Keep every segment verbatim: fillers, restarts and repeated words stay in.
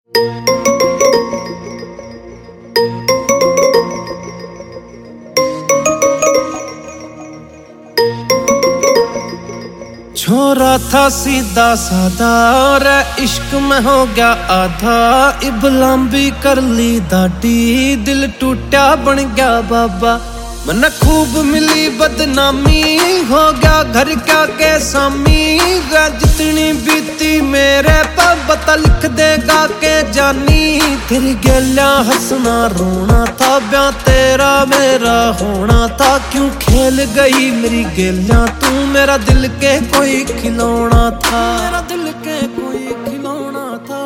छोरा था सीधा साधा और इश्क में हो गया आधा। इब लंबी कर ली दाढ़ी, दिल टूटा बन गया बाबा। मन खूब मिली बदनामी, हो गया घर क्या के सामी। जितनी बीती मेरे पर बता लिख देगा के जानी। तेरी गैला हंसना रोना था, ब्याह तेरा मेरा होना था। क्यों खेल गई मेरी गैला तू, मेरा दिल के कोई खिलौना था। मेरा दिल के कोई खिलौना था।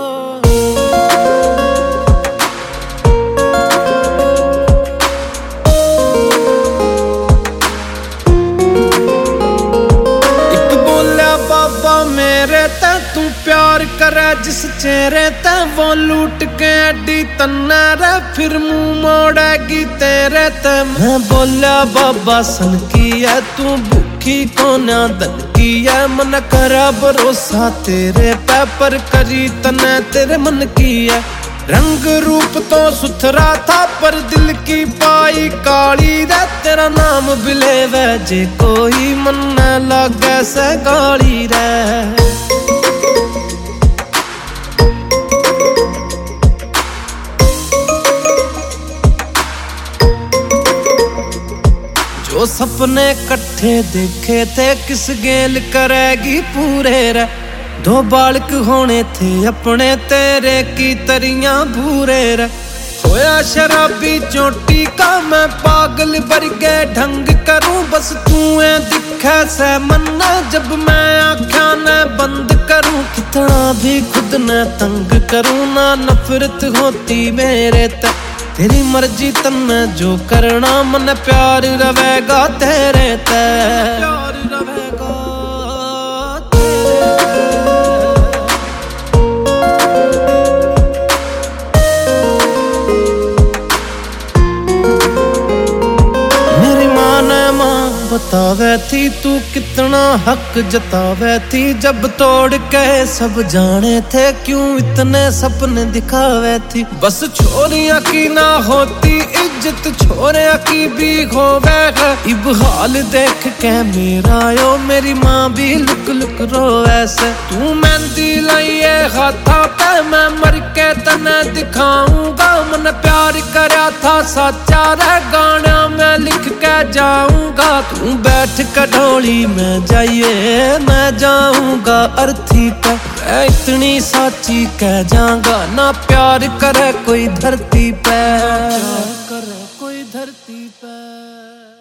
मेरे ते तू प्यार करे जिस चेहरे ते, वो लूट के अड्डी तन्ना रे फिर मुंह मोड़ेगी तेरे ते। मैं बोला बाबा सन की है तू भूखी कोना दन की है। मन करा भरोसा तेरे पे पर करी तने तेरे मन की है। रंग रूप तो सुथरा था पर दिल की पाई काली रे। तेरा नाम बिले वैजे कोई मन न लागे से गाली रे। जो सपने कट्ठे देखे थे किस गेल करेगी पूरे रे। दो बालक होने थे अपने तेरे की तरियां भूरे रे। होया शराबी चोटी का मैं पागल बरगे ढंग करूं। बस तू दिखे से मन्ना जब मैं आँखा न बंद करूं। कितना भी खुद न तंग करूं ना नफरत होती मेरे तक। तेरी मर्जी तन्ने जो करना मन प्यार रवेगा तेरे ते। प्यार रवेगा बतावे थी तू कितना हक जतावे थी। जब तोड़ के सब जाने थे क्यों इतने सपने दिखावे थी। बस छोरियां की ना होती इज्जत छोरियां की भी होवे। इब हाल देख के मेरा यो मेरी माँ भी लुक लुक रोवे से। तू मेहंदी लाइए हाथा पे मैं मर के तने दिखाऊंगा। मन प्यार करया था साचा रे गाना मैं लिख के जाऊंगा। तू बैठ कढोली में जाइए मैं जाऊंगा अर्थी पे। मैं इतनी साची कह जाऊंगा ना प्यार करे कोई धरती पे। प्यार करे कोई धरती पे।